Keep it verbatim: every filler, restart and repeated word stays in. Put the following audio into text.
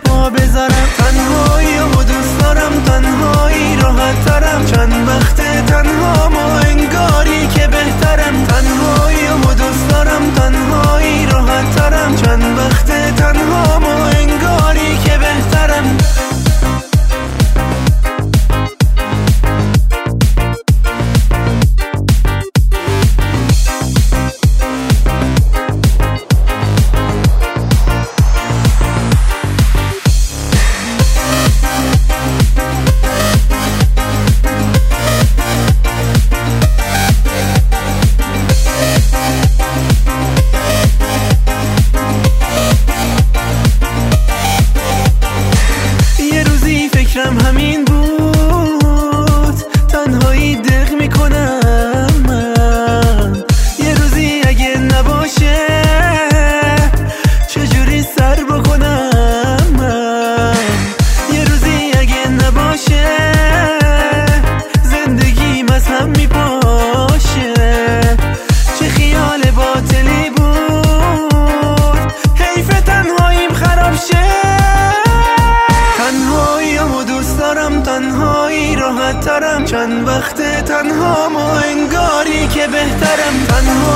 پا بذارم. تنهایی و دوست دارم، تنهایی راحت ترم. چند وقت تنهام و انگاری که بهترم. تنهایی و دوست دارم، تنهایی راحت ترم. چند وقت تنهام و انگاری که بهترم. فکرم همین بود، تنهایی دق میکنم من. یه روزی اگه نباشه چجوری سر بکنم من. یه روزی اگه نباشه زندگیم از هم میپاشه. چه خیال باطلی بود، حیف تنهاییم خراب شه. تنهایی راحت ترم. چند وقت تنهام و انگاری که بهترم. تنها